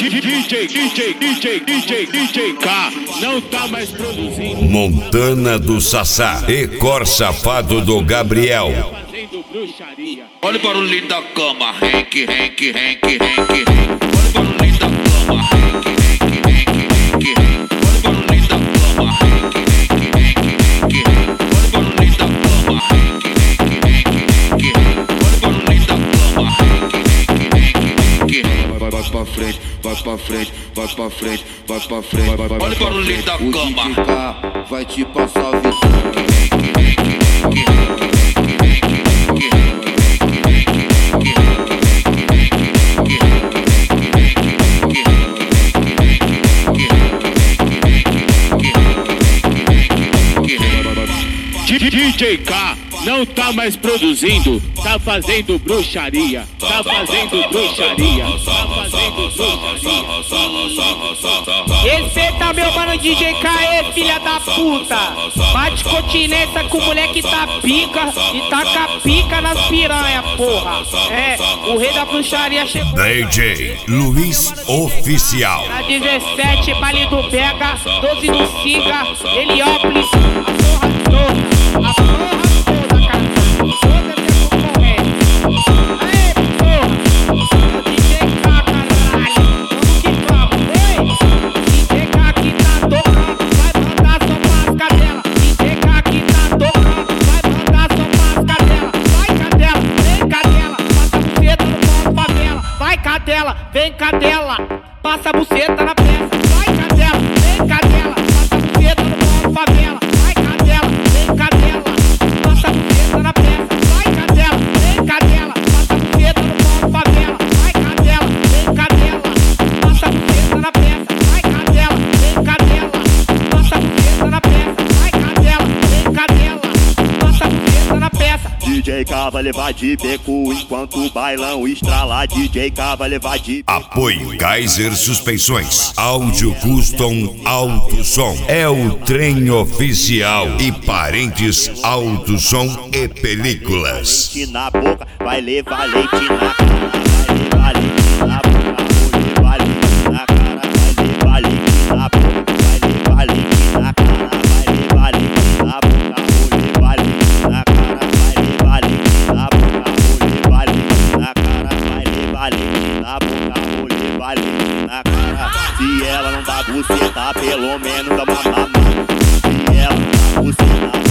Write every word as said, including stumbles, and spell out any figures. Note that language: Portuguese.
DJ, DJ, DJ, DJ, DJ K não tá mais produzindo. Montana do Sassá e Cor Safado do Gabriel. Olha o barulhinho da cama, renque, renque, renque, renque, renque. Olha o barulhinho da cama, renque, renque, renque, renque, renque. Olha o barulhinho da cama, renque, renque, renque, renque, renque. Olha o barulhinho da cama, renque, renque, renque, renque, renque. Olha o barulhinho da cama, renque, renque, renque, renque, renque. Vai, vai pra frente, vai pra frente, vai pra frente, vai pra frente. Olha o barulhinho da cama. O D J K vai te passar o visão. D J K não tá mais produzindo, tá fazendo bruxaria, tá fazendo bruxaria, tá fazendo bruxaria. Respeita meu mano D J K, é filha da puta. Bate continência com o moleque tá pica e taca pica nas piranha, porra. É, o rei da bruxaria chegou. D J Luiz Oficial. Na dezessete, baile do Pega, doze do Siga, Heliópolis, a porra toda. A porra toda, cara. Toda essa concorrência. Aê, porra. D J K, caralho. Vamos que vamos. Ei, D J K que tá tocando, vai mandar só pras cadelas. D J K que tá tocando, vai mandar só pras cadelas. Vai, cadela, vem, cadela. Passa a buceta no pau favela. Vai, cadela, vem, cadela. Passa a buceta na peça. Vai, cadela, vem, cadela. Passa a buceta no pau favela. Vai, cadela, vem, cadela. Passa a buceta na peça. Vai, cadela, vem, cadela. Passa a buceta no pau favela. Vai, cadela, vem, cadela. Passa a buceta na peça. Vai, cadela, vem, cadela. Passa a buceta na peça. Vai, cadela, vem, cadela. Passa a buceta na peça. D J K vai levar de beco enquanto o bailão estrala. D J K vai levar de... Apoio Kaiser Suspensões, Áudio Custom Alto Som, é o trem oficial e Parentes Alto Som e Películas. Leite na boca, vai levar leite na cara, vai levar leite na boca, vou levar leite na cara, vai levar leite na boca, vai levar leite na cara, vai levar leite na boca, vou levar leite na cara, vai levar leite na boca, vou levar leite na cara, vai levar leite na boca, vou levar leite na cara. Se ela não dá buceta, pelo menos dá uma mamada. Se ela não dá buceta,